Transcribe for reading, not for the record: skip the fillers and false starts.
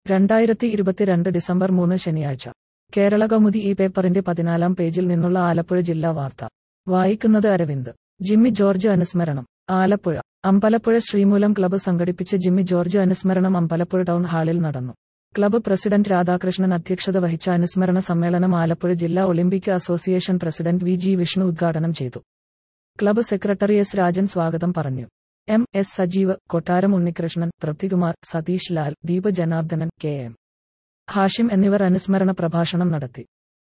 2022 December 3 ശനിയാഴ്ച കേരളകൗമുദി ഈ പേപ്പറിന്റെ 14-ാം പേജിൽ നിന്നുള്ള ആലപ്പുഴ ജില്ലാ വാർത്ത വായിക്കുന്നത് അരവിന്ദ്. ജിമ്മി ജോർജ് അനുസ്മരണം. ആലപ്പുഴ. അമ്പലപ്പുഴ ശ്രീമൂലം ക്ലബ്ബ് സംഘടിപ്പിച്ച ജിമ്മി ജോർജ് അനുസ്മരണം അമ്പലപ്പുഴ ടൗൺ ഹാളിൽ നടന്നു. ക്ലബ്ബ് പ്രസിഡന്റ് രാധാകൃഷ്ണൻ അധ്യക്ഷത വഹിച്ച അനുസ്മരണ സമ്മേളനം ആലപ്പുഴ ജില്ലാ Olympic association president V G Vishnu ഉദ്ഘാടനം ചെയ്തു. ക്ലബ്ബ് സെക്രട്ടറി എസ് രാജൻ സ്വാഗതം പറഞ്ഞു. M S Sajeev, Kottaram Unnikrishnan, Thripthikumar, Satheesh Lal, Deepa Janardhanan, K M Hashim എന്നിവർ അനുസ്മരണ പ്രഭാഷണം നടത്തി.